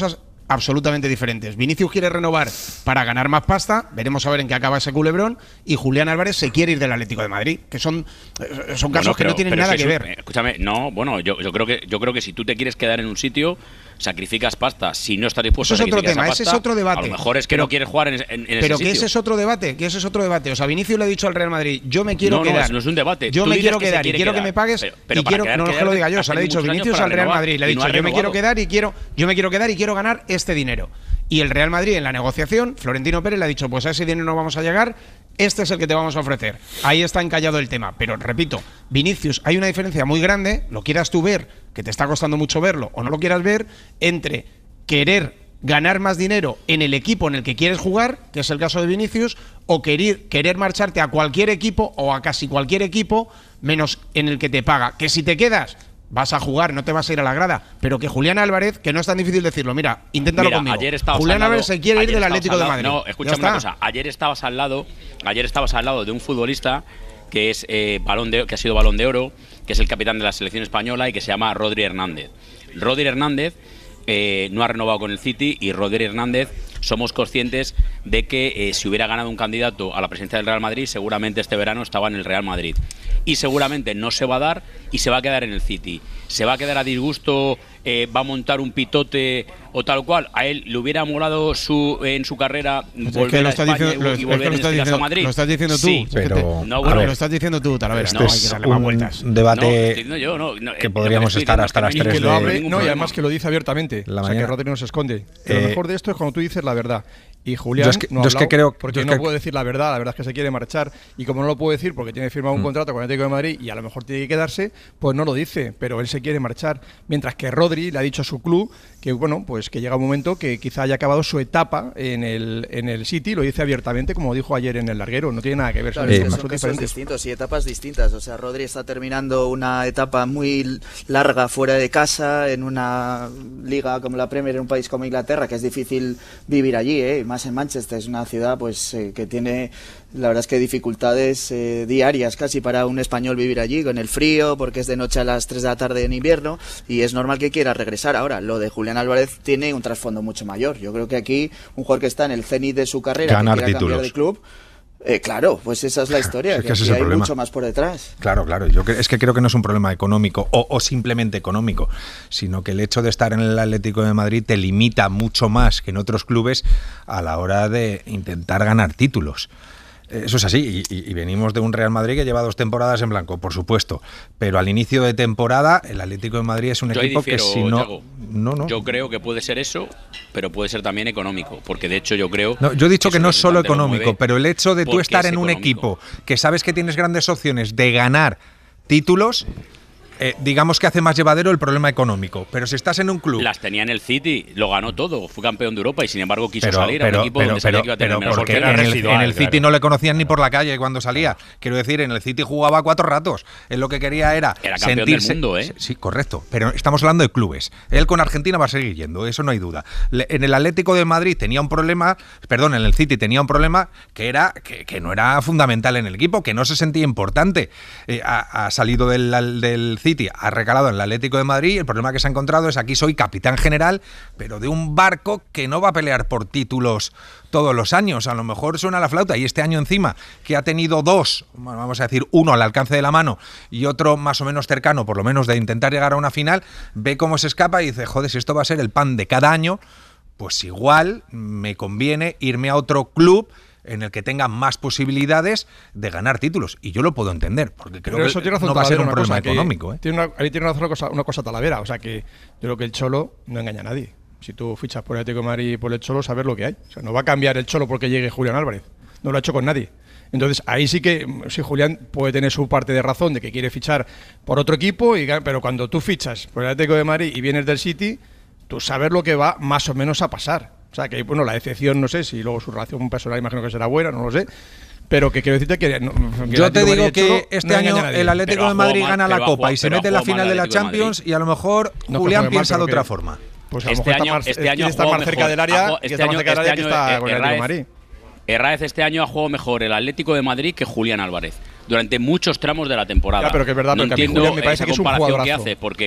absolutamente diferentes. Vinicius quiere renovar para ganar más pasta, veremos a ver en qué acaba ese culebrón, y Julián Álvarez se quiere ir del Atlético de Madrid, que son, son casos bueno, pero, que no tienen nada que, que ver. Escúchame, no, bueno, yo, yo creo que yo creo que si tú te quieres quedar en un sitio, sacrificas pasta. Si no estás dispuesto eso a sacrificar esa pasta, ese es otro debate. A lo mejor es que pero, no quieres jugar en, en, en ese pero sitio. que ese es otro debate, que ese es otro debate. O sea, Vinicius le ha dicho al Real Madrid, yo me quiero no, quedar. No, no es un debate. Yo tú me quiero que quedar y quiero quedar. que me pagues pero, pero y quiero quedar, no, no es que lo diga yo, se lo ha dicho Vinicius al Real renovar, Madrid, le ha dicho, no yo me quiero quedar y quiero yo me quiero quedar y quiero ganar este dinero. Y el Real Madrid en la negociación, Florentino Pérez le ha dicho, pues a ese dinero no vamos a llegar, este es el que te vamos a ofrecer. Ahí está encallado el tema. Pero repito, Vinicius, hay una diferencia muy grande, lo quieras tú ver, que te está costando mucho verlo, o no lo quieras ver, entre querer ganar más dinero en el equipo en el que quieres jugar, que es el caso de Vinicius, o querer, querer marcharte a cualquier equipo o a casi cualquier equipo, menos en el que te paga. Que si te quedas, vas a jugar, no te vas a ir a la grada. Pero que Julián Álvarez, que no es tan difícil decirlo, mira, inténtalo mira, conmigo. Ayer Julián lado, Álvarez se quiere ir del Atlético de Madrid. No, escúchame una cosa. Ayer estabas al lado, ayer estabas al lado de un futbolista que es eh, balón de, que ha sido Balón de Oro, que es el capitán de la selección española y que se llama Rodri Hernández. Rodri Hernández eh, no ha renovado con el City y Rodri Hernández somos conscientes de que eh, si hubiera ganado un candidato a la presidencia del Real Madrid, seguramente este verano estaba en el Real Madrid. Y seguramente no se va a dar y se va a quedar en el City. Se va a quedar a disgusto, eh, va a montar un pitote o tal cual. A él le hubiera molado su, en su carrera es volver que lo a estás España diciendo, y lo, volver es que lo estás en este diciendo, caso a Madrid. lo estás diciendo tú. Sí, pero te, no, bueno, lo estás diciendo tú, Talavera. Este no, es hay que darle más vueltas. un debate no, yo, no, no, que podríamos no estar hasta las tres que de lo hable, no, y además que lo dice abiertamente. La o sea, mañana. que Rodri no se esconde. Eh, lo mejor de esto es cuando tú dices la verdad. Y Julián yo es que, no ha yo es que hablado creo, porque yo no es que, puede decir la verdad. La verdad es que se quiere marchar. Y como no lo puede decir porque tiene firmado un mm. contrato con el Atlético de Madrid y a lo mejor tiene que quedarse, pues no lo dice. Pero él se quiere marchar. Mientras que Rodri le ha dicho a su club que, bueno, pues que llega un momento que quizá haya acabado su etapa en el, en el City. Lo dice abiertamente, como dijo ayer en el larguero. No tiene nada que ver. Claro, Son, es que casos son casos diferentes. distintos y etapas distintas. O sea, Rodri está terminando una etapa muy larga fuera de casa, en una liga como la Premier, en un país como Inglaterra, que es difícil vivir allí, ¿eh? Más en Manchester, es una ciudad pues eh, que tiene, la verdad es que dificultades eh, diarias casi para un español vivir allí, con el frío, porque es de noche a las tres de la tarde en invierno, y es normal que quiera regresar. Ahora, lo de Julián Álvarez tiene un trasfondo mucho mayor. Yo creo que aquí, un jugador que está en el cenit de su carrera, ganar que quiera títulos. cambiar de club, Eh, claro, pues esa es la historia, es que, que ese aquí es el hay problema. mucho más por detrás. Claro, claro. Yo cre- es que creo que no es un problema económico o, o simplemente económico, sino que el hecho de estar en el Atlético de Madrid te limita mucho más que en otros clubes a la hora de intentar ganar títulos. Eso es así, y, y, y venimos de un Real Madrid que lleva dos temporadas en blanco, por supuesto, pero al inicio de temporada el Atlético de Madrid es un Yo equipo difiero, que si no, Yago. no, no. Yo creo que puede ser eso, pero puede ser también económico, porque de hecho yo creo... No, yo he dicho que, que no es solo representante lo económico, mueve pero el hecho de tú estar en un equipo que sabes que tienes grandes opciones de ganar títulos, eh, digamos que hace más llevadero el problema económico. Pero si estás en un club... Las tenía en el City, lo ganó todo, fue campeón de Europa y sin embargo quiso pero, salir pero, a un equipo pero, donde sabía pero, que iba a tener pero menos porque en oportunidades. el, residual, en el City claro. no le conocían ni por la calle cuando salía. Quiero decir, en el City jugaba cuatro ratos. Él lo que quería era Era campeón sentirse, del mundo, ¿eh? Sí, correcto. Pero estamos hablando de clubes. Él con Argentina va a seguir yendo, eso no hay duda. Le, en el Atlético de Madrid tenía un problema, perdón, en el City tenía un problema que era que, que no era fundamental en el equipo, que no se sentía importante. Eh, ha, ha salido del, del City, ha recalado en el Atlético de Madrid. El problema que se ha encontrado es aquí soy capitán general, pero de un barco que no va a pelear por títulos todos los años. A lo mejor suena la flauta y este año encima, que ha tenido dos, bueno, vamos a decir uno al alcance de la mano y otro más o menos cercano, por lo menos de intentar llegar a una final, ve cómo se escapa y dice, joder, si esto va a ser el pan de cada año, pues igual me conviene irme a otro club en el que tenga más posibilidades de ganar títulos. Y yo lo puedo entender, porque creo Pero que eso tiene razón, no va a ser un Talavera, problema una cosa, económico. ¿eh? Tiene una, ahí tiene razón una cosa, una cosa Talavera, o sea que yo creo que el Cholo no engaña a nadie. Si tú fichas por el Atlético de Madrid y por el Cholo, sabes lo que hay. O sea, no va a cambiar el Cholo porque llegue Julián Álvarez. No lo ha hecho con nadie. Entonces, ahí sí que sí, Julián puede tener su parte de razón de que quiere fichar por otro equipo, y, pero cuando tú fichas por el Atlético de Madrid y vienes del City, tú sabes lo que va más o menos a pasar. O sea, que bueno, la decepción, no sé si luego su relación personal imagino que será buena, no lo sé. Pero que quiero decirte que... No, que Yo te digo que Cholo, este no año el Atlético de Madrid gana la Copa y se mete en la final de la Champions y a lo mejor no, Julián mal, piensa de que, otra forma. Pues a lo este mejor año, está más, este año está más cerca del área, este está más año, cerca del área este que está año, con el Atlético de Madrid. Herráez este año ha jugado mejor el Atlético de Madrid que Julián Álvarez durante muchos tramos de la temporada. Ya, pero que es verdad, no porque a mí entiendo Julián me parece esa que es un comparación que jugadorazo. hace, porque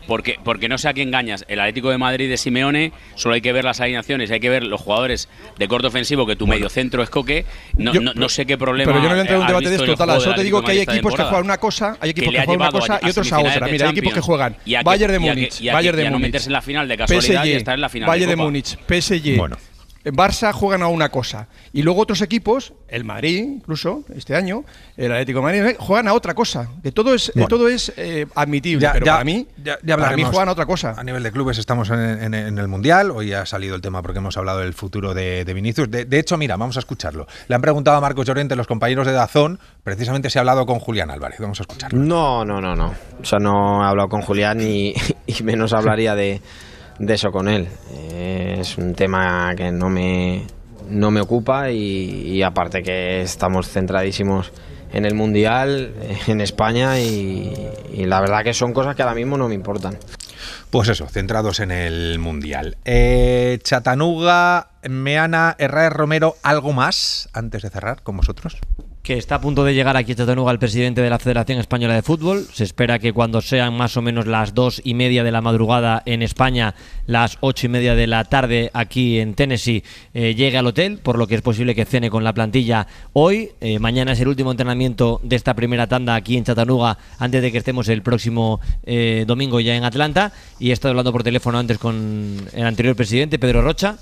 Porque, porque no sé a quién engañas. El Atlético de Madrid de Simeone, solo hay que ver las alineaciones, hay que ver los jugadores de corte ofensivo, que tu bueno. mediocentro es Coque. No, yo, no, no sé qué problema. Pero yo no voy a entrar en un debate de esto, Tala. Solo te digo que hay equipos que juegan una cosa, hay equipos que, que juegan una cosa y otros a otra. Mira, hay equipos que juegan Bayern de Múnich, Bayern de Múnich, meterse en la final de casualidad y estar en la final Bayern de de Múnich, P S G. Bueno. Barça juegan a una cosa y luego otros equipos, el Madrid incluso este año, el Atlético de Madrid, juegan a otra cosa. Que todo es bueno, todo es eh, admitible, ya, pero ya, para mí, ya, ya para mí juegan a otra cosa. A nivel de clubes estamos en, en, en el Mundial. Hoy ha salido el tema porque hemos hablado del futuro de, de Vinicius. De, de hecho, mira, vamos a escucharlo. Le han preguntado a Marcos Llorente, los compañeros de Dazón, precisamente si ha hablado con Julián Álvarez. Vamos a escucharlo. No, no, no, no. O sea, no he hablado con Julián y, y menos hablaría de, de eso con él. Eh, es un tema que no me no me ocupa y, y aparte que estamos centradísimos en el Mundial, en España y, y la verdad que son cosas que ahora mismo no me importan. Pues eso, centrados en el Mundial. Eh, Chattanooga, Meana, Herrera Romero, ¿algo más antes de cerrar con vosotros? Que está a punto de llegar aquí a Chattanooga el presidente de la Federación Española de Fútbol. Se espera que cuando sean más o menos las dos y media de la madrugada en España, las ocho y media de la tarde aquí en Tennessee, eh, llegue al hotel, por lo que es posible que cene con la plantilla hoy. Eh, mañana es el último entrenamiento de esta primera tanda aquí en Chattanooga antes de que estemos el próximo eh, domingo ya en Atlanta. Y he estado hablando por teléfono antes con el anterior presidente, Pedro Rocha,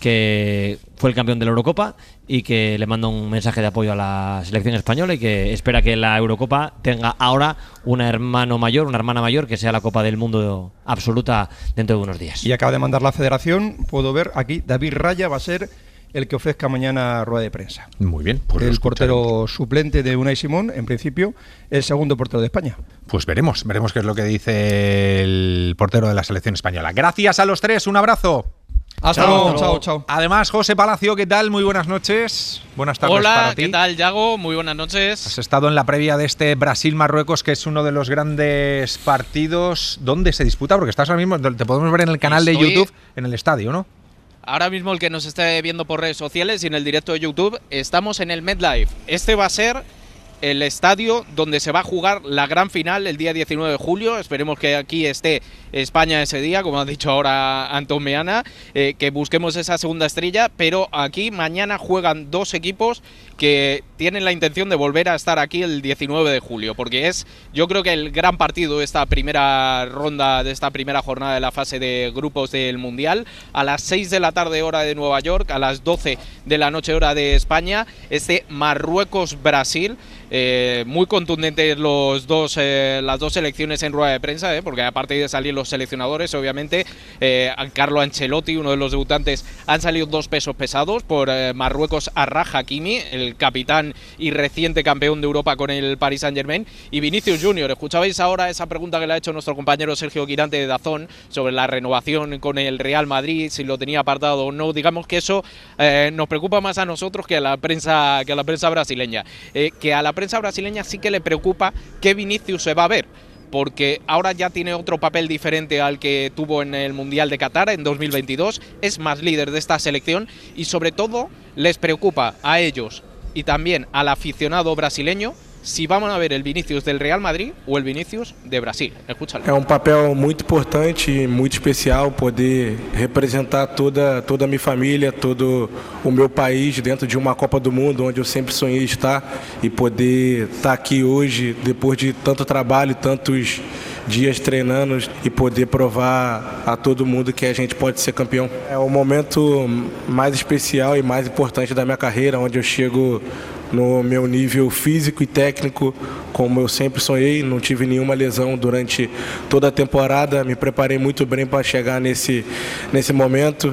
que fue el campeón de la Eurocopa y que le manda un mensaje de apoyo a la selección española y que espera que la Eurocopa tenga ahora una hermano mayor, una hermana mayor, que sea la Copa del Mundo absoluta dentro de unos días. Y acaba de mandar la federación, puedo ver aquí, David Raya va a ser el que ofrezca mañana rueda de prensa. Muy bien. Pues el portero suplente de Unai Simón, en principio, el segundo portero de España. Pues veremos, veremos qué es lo que dice el portero de la selección española. Gracias a los tres, un abrazo. Hasta luego, chao, chao. Además, José Palacio, ¿qué tal? Muy buenas noches. Buenas tardes Hola, para ti. ¿qué tal, Yago? Muy buenas noches. Has estado en la previa de este Brasil-Marruecos, que es uno de los grandes partidos. ¿Dónde se disputa? Porque estás ahora mismo, te podemos ver en el canal Estoy... de YouTube, en el estadio, ¿no? Ahora mismo el que nos esté viendo por redes sociales y en el directo de YouTube, estamos en el MetLife. Este va a ser el estadio donde se va a jugar la gran final el día diecinueve de julio. Esperemos que aquí esté España ese día, como ha dicho ahora Antón Meana, eh, que busquemos esa segunda estrella, pero aquí mañana juegan dos equipos que tienen la intención de volver a estar aquí el diecinueve de julio, porque es, yo creo que el gran partido de esta primera ronda, de esta primera jornada de la fase de grupos del Mundial, a las seis de la tarde hora de Nueva York, a las doce de la noche hora de España, este Marruecos-Brasil. Eh, muy contundentes los dos, eh, las dos selecciones en rueda de prensa, eh, porque aparte de salir los seleccionadores, obviamente, eh, Carlo Ancelotti, uno de los debutantes, han salido dos pesos pesados por eh, Marruecos, Achraf Hakimi, el capitán y reciente campeón de Europa con el Paris Saint-Germain, y Vinicius Junior. Escuchabais ahora esa pregunta que le ha hecho nuestro compañero Sergio Quirante de Dazón sobre la renovación con el Real Madrid, si lo tenía apartado o no. Digamos que eso eh, nos preocupa más a nosotros que a la prensa, que a la prensa brasileña, eh, que a la prensa brasileña sí que le preocupa que Vinicius se va a ver, porque ahora ya tiene otro papel diferente al que tuvo en el Mundial de Qatar en dos mil veintidós, es más líder de esta selección y sobre todo les preocupa a ellos y también al aficionado brasileño si vamos a ver el Vinicius del Real Madrid o el Vinicius de Brasil. Escúchalo. É um papel muito importante e muito especial poder representar toda, toda a minha família, todo o meu país dentro de uma Copa do Mundo, onde eu sempre sonhei estar, e poder estar aqui hoje, depois de tanto trabalho, tantos dias treinando, e poder provar a todo mundo que a gente pode ser campeão. É o momento mais especial e mais importante da minha carreira, onde eu chego no meu nível físico e técnico, como eu sempre sonhei, não tive nenhuma lesão durante toda a temporada, me preparei muito bem para chegar nesse, nesse momento.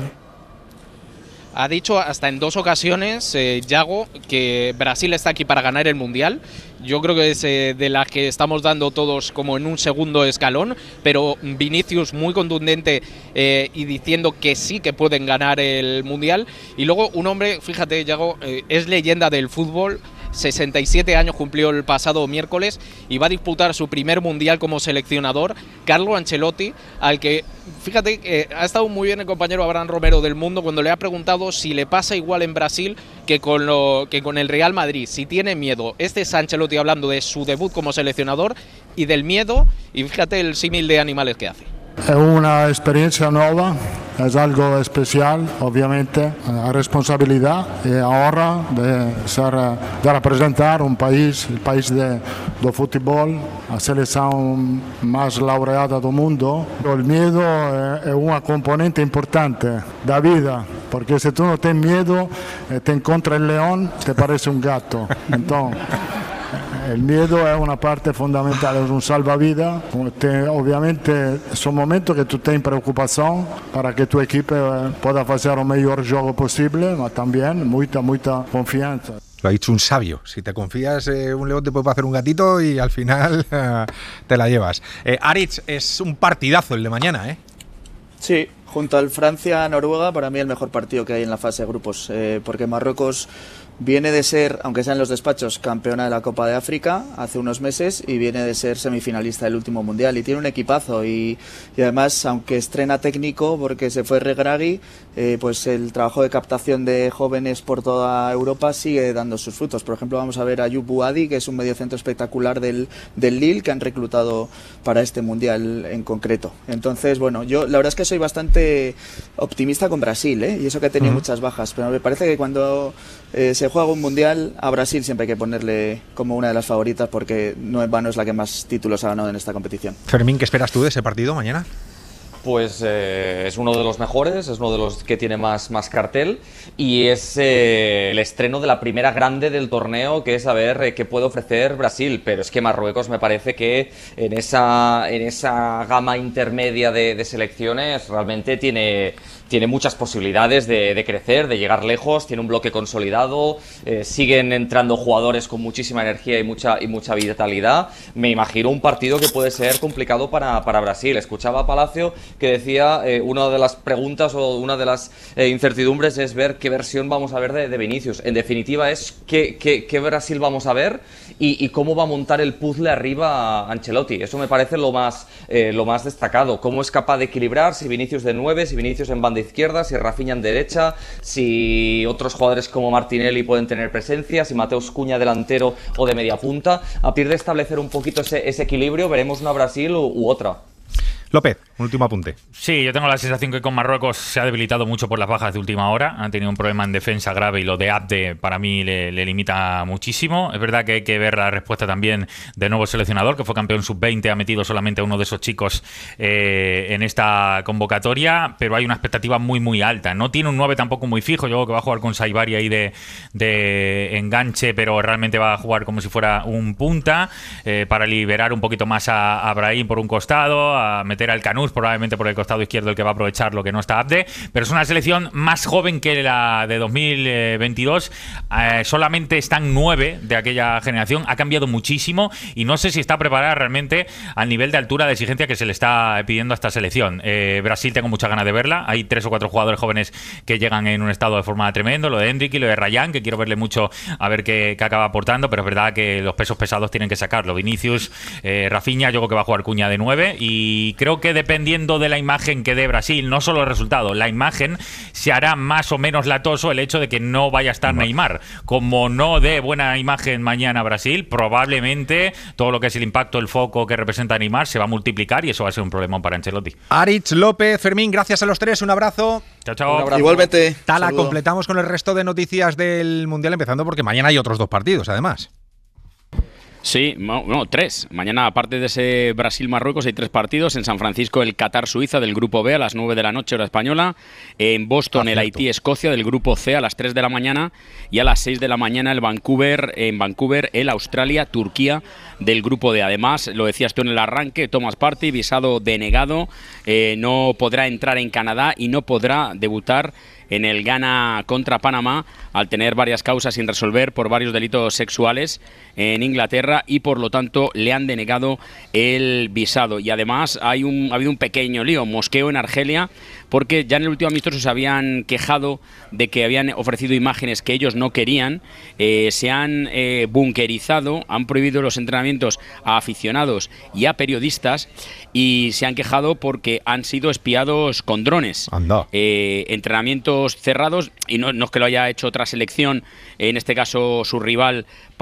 Ha dicho hasta en dos ocasiones, eh, Yago, que Brasil está aquí para ganar el Mundial. Yo creo que es eh, de las que estamos dando todos como en un segundo escalón, pero Vinicius muy contundente eh, y diciendo que sí que pueden ganar el Mundial. Y luego un hombre, fíjate, Yago, eh, es leyenda del fútbol. sesenta y siete años cumplió el pasado miércoles y va a disputar su primer Mundial como seleccionador, Carlo Ancelotti, al que, fíjate, eh, ha estado muy bien el compañero Abraham Romero del Mundo cuando le ha preguntado si le pasa igual en Brasil que con, lo, que con el Real Madrid, si tiene miedo. Este es Ancelotti hablando de su debut como seleccionador y del miedo, y fíjate el símil de animales que hace. Es una experiencia nueva, es algo especial, obviamente, la responsabilidad y ahora de, ser, de representar un país, el país de, de fútbol, la selección más laureada del mundo. El miedo es, es una componente importante de la vida, porque si tú no tienes miedo, te encuentras el león, te parece un gato. Entonces, el miedo es una parte fundamental, es un salvavidas. Te, obviamente son momentos que tú tienes preocupación para que tu equipo pueda hacer el mejor juego posible, pero también mucha, mucha confianza. Lo ha dicho un sabio. Si te confías, eh, un león te puede hacer un gatito y al final eh, te la llevas. Eh, Aritz, es un partidazo el de mañana, ¿eh? Sí, junto al Francia-Noruega, para mí el mejor partido que hay en la fase de grupos, eh, porque Marruecos viene de ser, aunque sea en los despachos, campeona de la Copa de África hace unos meses y viene de ser semifinalista del último mundial y tiene un equipazo y, y además, aunque estrena técnico porque se fue Regragui, eh, pues el trabajo de captación de jóvenes por toda Europa sigue dando sus frutos. Por ejemplo, vamos a ver a Ayub Buadi, que es un mediocentro espectacular del, del Lille, que han reclutado para este mundial en concreto. Entonces, bueno, yo la verdad es que soy bastante optimista con Brasil, ¿eh? Y eso que ha tenido uh-huh. muchas bajas, pero me parece que cuando eh, se juega un mundial, a Brasil siempre hay que ponerle como una de las favoritas porque no en vano es la que más títulos ha ganado en esta competición. Fermín, ¿qué esperas tú de ese partido mañana? Pues eh, es uno de los mejores, es uno de los que tiene más, más cartel y es eh, el estreno de la primera grande del torneo, que es a ver eh, qué puede ofrecer Brasil, pero es que Marruecos me parece que en esa, en esa gama intermedia de, de selecciones realmente tiene, tiene muchas posibilidades de, de crecer, de llegar lejos, tiene un bloque consolidado, eh, siguen entrando jugadores con muchísima energía y mucha, y mucha vitalidad. Me imagino un partido que puede ser complicado para, para Brasil. Escuchaba a Palacio que decía, eh, una de las preguntas o una de las eh, incertidumbres es ver qué versión vamos a ver de, de Vinicius. En definitiva es qué, qué, qué Brasil vamos a ver y, y cómo va a montar el puzzle arriba Ancelotti. Eso me parece lo más, eh, lo más destacado. Cómo es capaz de equilibrar, si Vinicius de nueve, si Vinicius en banda izquierda, si Rafinha en derecha, si otros jugadores como Martinelli pueden tener presencia, si Mateus Cunha delantero o de media punta. A partir de establecer un poquito ese, ese equilibrio, veremos una Brasil u, u otra. López, un último apunte. Sí, yo tengo la sensación que con Marruecos se ha debilitado mucho por las bajas de última hora. Han tenido un problema en defensa grave y lo de Abde para mí le, le limita muchísimo. Es verdad que hay que ver la respuesta también del nuevo seleccionador, que fue campeón sub veinte, ha metido solamente a uno de esos chicos eh, en esta convocatoria, pero hay una expectativa muy muy alta. No tiene un nueve tampoco muy fijo. Yo creo que va a jugar con Saibari ahí de, de enganche, pero realmente va a jugar como si fuera un punta eh, para liberar un poquito más a, a Brahim por un costado, a meter al Canús probablemente por el costado izquierdo, el que va a aprovechar lo que no está Abde, pero es una selección más joven que la de dos mil veintidós. Eh, solamente están nueve de aquella generación, ha cambiado muchísimo y no sé si está preparada realmente al nivel de altura de exigencia que se le está pidiendo a esta selección. eh, Brasil tengo muchas ganas de verla, hay tres o cuatro jugadores jóvenes que llegan en un estado de forma tremendo, lo de Hendrik y lo de Rayán, que quiero verle mucho a ver qué, qué acaba aportando, pero es verdad que los pesos pesados tienen que sacarlo. Vinicius, eh, Rafinha, yo creo que va a jugar Cunha de nueve y creo que dependiendo de la imagen que dé Brasil, no solo el resultado, la imagen, se hará más o menos latoso el hecho de que no vaya a estar Neymar. Como no dé buena imagen mañana Brasil, probablemente todo lo que es el impacto, el foco que representa Neymar se va a multiplicar y eso va a ser un problema para Ancelotti. Aritz, López, Fermín, gracias a los tres, un abrazo. Chao, chao. Igualmente. Tala, saludo. completamos con el resto de noticias del Mundial, empezando porque mañana hay otros dos partidos, además. Sí, no, no, tres. Mañana, aparte de ese Brasil-Marruecos, hay tres partidos. En San Francisco, el Qatar-Suiza del Grupo B a las nueve de la noche, hora española. En Boston, ah, el Haití-Escocia del Grupo C a las tres de la mañana. Y a las seis de la mañana, el Vancouver, en Vancouver, el Australia-Turquía del Grupo D. Además, lo decías tú en el arranque, Thomas Partey, visado denegado, eh, no podrá entrar en Canadá y no podrá debutar en el Ghana contra Panamá al tener varias causas sin resolver por varios delitos sexuales en Inglaterra y por lo tanto le han denegado el visado. Y además hay un, ha habido un pequeño lío, mosqueo en Argelia, porque ya en el último amistoso se habían quejado de que habían ofrecido imágenes que ellos no querían, eh, se han eh, bunkerizado, han prohibido los entrenamientos a aficionados y a periodistas y se han quejado porque han sido espiados con drones. Anda. Eh, entrenamientos cerrados y no, no es que lo haya hecho otra selección, en este caso su rival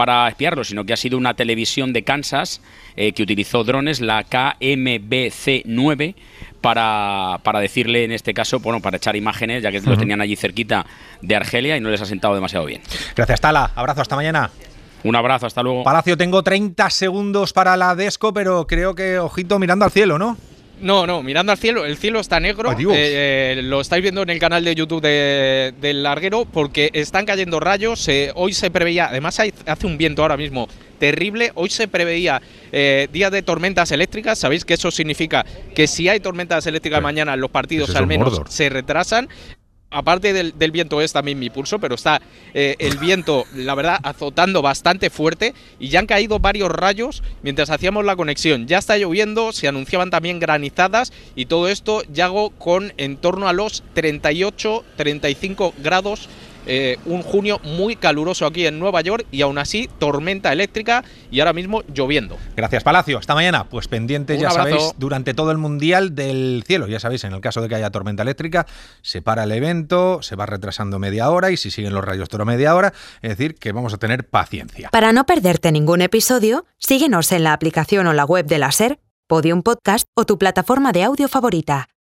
para espiarlo, sino que ha sido una televisión de Kansas eh, que utilizó drones, la K M B C nueve, para, para decirle, en este caso, bueno, para echar imágenes, ya que uh-huh. lo tenían allí cerquita de Argelia y no les ha sentado demasiado bien. Gracias, Tala. Abrazo, hasta mañana. Un abrazo, hasta luego. Palacio, tengo treinta segundos para la Desco, pero creo que, ojito, mirando al cielo, ¿no? No, no, mirando al cielo, el cielo está negro, eh, eh, lo estáis viendo en el canal de YouTube de, del Larguero, porque están cayendo rayos, eh, hoy se preveía, además hay, hace un viento ahora mismo terrible, hoy se preveía eh, días de tormentas eléctricas, sabéis que eso significa que si hay tormentas eléctricas sí. mañana, los partidos al menos Mordor. se retrasan. Aparte del, del viento es también mi pulso, pero está eh, el viento, la verdad, azotando bastante fuerte y ya han caído varios rayos mientras hacíamos la conexión. Ya está lloviendo, se anunciaban también granizadas y todo esto ya hago con en torno a los treinta y ocho, treinta y cinco grados. Eh, un junio muy caluroso aquí en Nueva York y aún así tormenta eléctrica y ahora mismo lloviendo. Gracias, Palacio. Hasta mañana. Pues pendientes, ya sabéis, durante todo el Mundial del cielo. Ya sabéis, en el caso de que haya tormenta eléctrica, se para el evento, se va retrasando media hora y si siguen los rayos toda media hora, es decir, que vamos a tener paciencia. Para no perderte ningún episodio, síguenos en la aplicación o la web de la SER, Podium Podcast o tu plataforma de audio favorita.